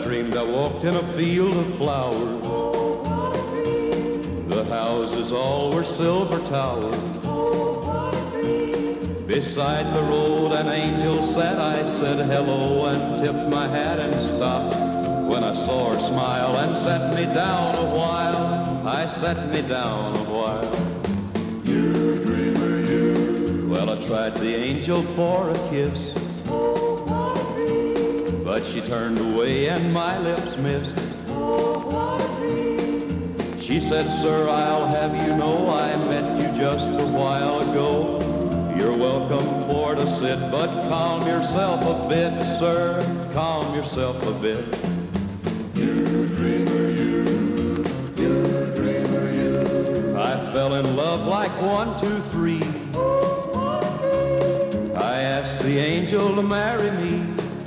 dreamed I walked in a field of flowers. The houses all were silver towers. Beside the road an angel sat. I said hello and tipped my hat and stopped when I saw her smile and set me down a while. I set me down a while. You dreamer, you. Well, I tried the angel for a kiss, but she turned away and my lips missed. She said, sir, I'll have you know I met you just a while ago. You're welcome for to sit, but calm yourself a bit, sir, calm yourself a bit. You dreamer, you, you dreamer, you. I fell in love like 1, 2, 3. I asked the angel to marry me.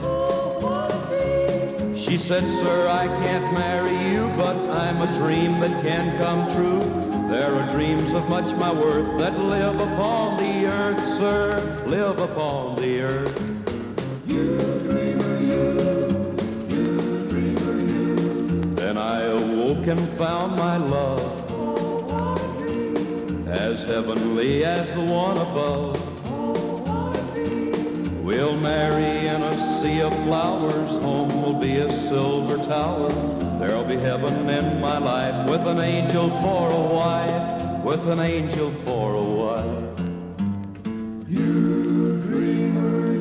She said, sir, I can't marry you, but I'm a dream that can come true. There are dreams of much my worth that live upon the earth, sir, live upon the earth. You dreamer, you dreamer, you. Then I awoke and found my love as heavenly as the one above. We'll marry in a sea of flowers, home will be a silver tower. There'll be heaven in my life with an angel for a wife, with an angel for a wife. You dreamer,